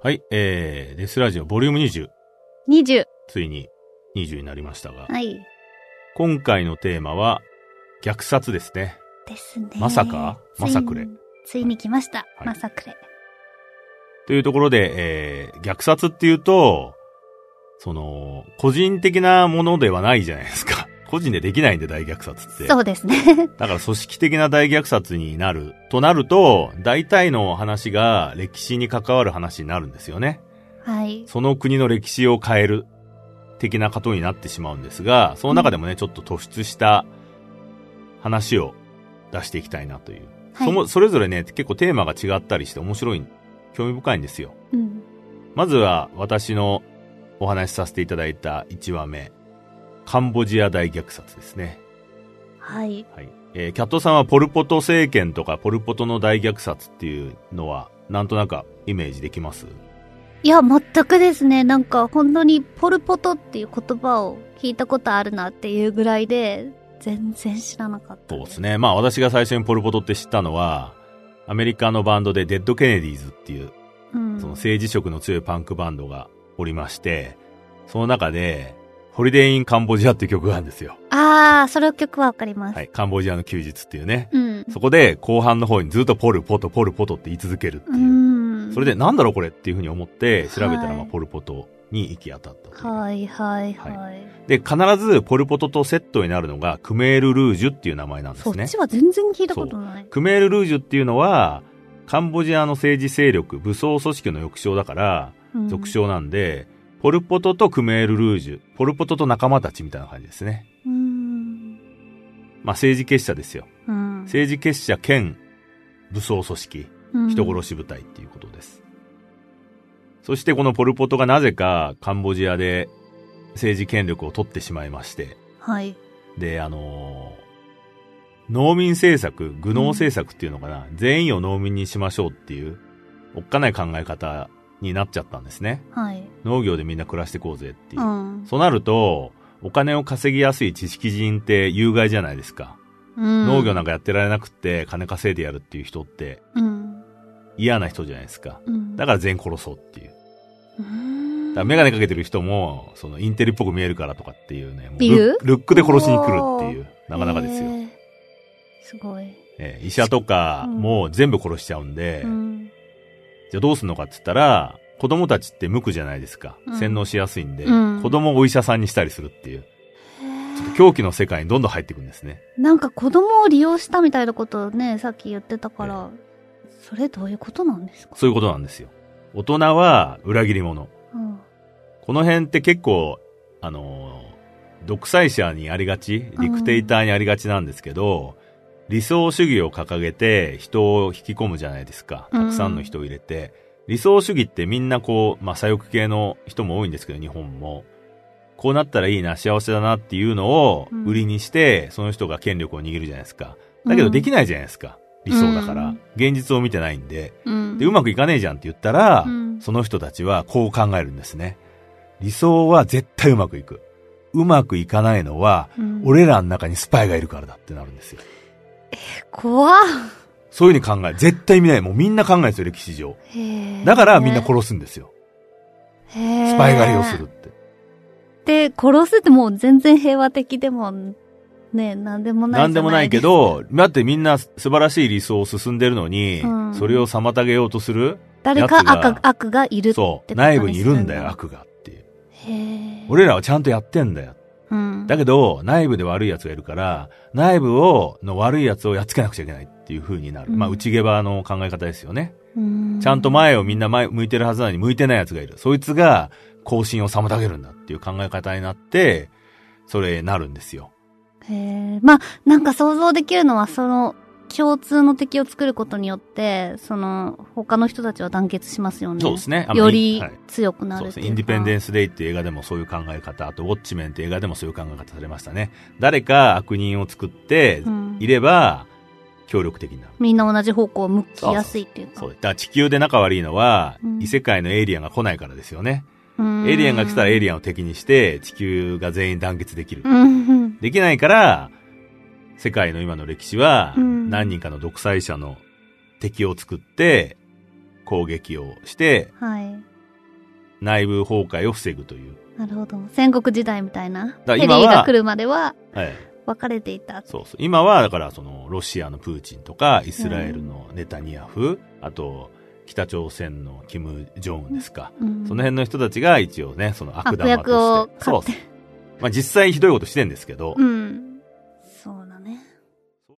はい、デスラジオボリューム20。 20。 ついに20になりましたが。 はい。 今回のテーマは、虐殺ですね。 ですね。 まさかマサクレ。 ついに来ました。 はい、 マサクレ。 というところで、虐殺っていうと、個人的なものではないじゃないですか。個人でできないんで、大虐殺って。 そうですね。 だから組織的な大虐殺になる。となると、大体の話が歴史に関わる話になるんですよね。 はい。 その国の歴史を変える的なことになってしまうんですが、その中でもね、ちょっと突出した話を出していきたいなという。はい、それぞれね、結構テーマが違ったりして面白い、興味深いんですよ。 うん、 まずは私のお話しさせていただいた1話目。カンボジア大虐殺ですね。 はい。 はい。キャットさんはポルポト政権とかポルポトの大虐殺っていうのはなんとなくイメージできます？ いや、全くですね。なんか本当にポルポトっていう言葉を聞いたことあるなっていうぐらいで全然知らなかった。 そうですね。まあ私が最初にポルポトって知ったのはアメリカのバンドでデッドケネディーズっていう、その政治色の強いパンクバンドがおりまして、その中でホリデーインカンボジアっていう曲があるんですよ。 ああ、その曲はわかります。 はい。カンボジアの休日っていうね。 うん。 そこで後半の方にずっとポルポト、ポルポトって言い続けるっていう。それでなんだろうこれっていう風に思って調べたら、まあポルポトに行き当たったという。 はいはいはい。はい、 で、必ずポルポトとセットになるのがクメール・ルージュっていう名前なんですね。 そっちは全然聞いたことない。 クメール・ルージュっていうのは、カンボジアの政治勢力、武装組織の抑称だから、俗称なんで、ポルポトとクメール・ルージュ、ポルポトと仲間たちみたいな感じですね。まあ政治結社ですよ。政治結社兼武装組織、人殺し部隊っていうことです。そしてこのポルポトがなぜかカンボジアで政治権力を取ってしまいまして。 はい。 で、農民政策、愚農政策っていうのかな、全員を農民にしましょうっていう、おっかない考え方になっちゃったんですね。 はい。 農業でみんな暮らしていこうぜっていう。そうなると、お金を稼ぎやすい知識人って有害じゃないですか。農業なんかやってられなくって金稼いでやるっていう人って、嫌な人じゃないですか。だから全員殺そうっていう。だからメガネかけてる人も、インテリっぽく見えるからとかっていうね、ルックで殺しに来るっていう、なかなかですよ。 すごい。 医者とかも全部殺しちゃうんで、じゃあどうすんのかって言ったら、子供たちって無垢じゃないですか。洗脳しやすいんで、子供をお医者さんにしたりするっていう。ちょっと狂気の世界にどんどん入っていくんですね。 なんか子供を利用したみたいなことをね、さっき言ってたから、それどういうことなんですか？ そういうことなんですよ。大人は裏切り者。この辺って結構、独裁者にありがち、ディクテイターにありがちなんですけど、理想主義を掲げて人を引き込むじゃないですか。たくさんの人を入れて。理想主義ってみんなこう、まあ、左翼系の人も多いんですけど、日本も。こうなったらいいな、幸せだなっていうのを売りにして、その人が権力を握るじゃないですか。だけどできないじゃないですか。理想だから。現実を見てないんで。で、うまくいかねえじゃんって言ったら、その人たちはこう考えるんですね。理想は絶対うまくいく。うまくいかないのは、俺らの中にスパイがいるからだってなるんですよ。 怖っ。 そういう風に考え、絶対見ない。もうみんな考えるんですよ、歴史上。だからみんな殺すんですよ。スパイ狩りをするって。 で、殺すってもう全然平和的でも、ね、なんでもないじゃないですか。 なんでもないけど、だってみんな素晴らしい理想を進んでるのに、それを妨げようとする誰か悪がいるってそう、内部にいるんだよ、悪がっていう。俺らはちゃんとやってんだよ。だけど、内部で悪い奴がいるから、内部の悪い奴をやっつけなくちゃいけないっていう風になる。まあ、内ゲバの考え方ですよね。ちゃんと前をみんな向いてるはずなのに向いてない奴がいる。そいつが更新を妨げるんだっていう考え方になって、それなるんですよ。 まあ、なんか想像できるのは、共通の敵を作ることによって、他の人たちは団結しますよね。 そうですね。 より強くなるっていうか。そうですね。 インディペンデンスデイっていう映画でもそういう考え方、あとウォッチメンっていう映画でもそういう考え方されましたね。誰か悪人を作っていれば、協力的になる。 みんな同じ方向を向きやすいっていうか。 そう。だから地球で仲悪いのは、異世界のエイリアンが来ないからですよね。エイリアンが来たらエイリアンを敵にして、地球が全員団結できる。できないから、世界の今の歴史は、何人かの独裁者の敵を作って、攻撃をして、 内部崩壊を防ぐという。 なるほど。戦国時代みたいな。 だヘリーが来るまでは、 はい。 分かれていた。 そうそう。今は、だからロシアのプーチンとか、イスラエルのネタニヤフ、あと、北朝鮮のキム・ジョンウンですか。その辺の人たちが一応ね、悪玉として。 悪役をそう。まあ実際ひどいことしてんですけど、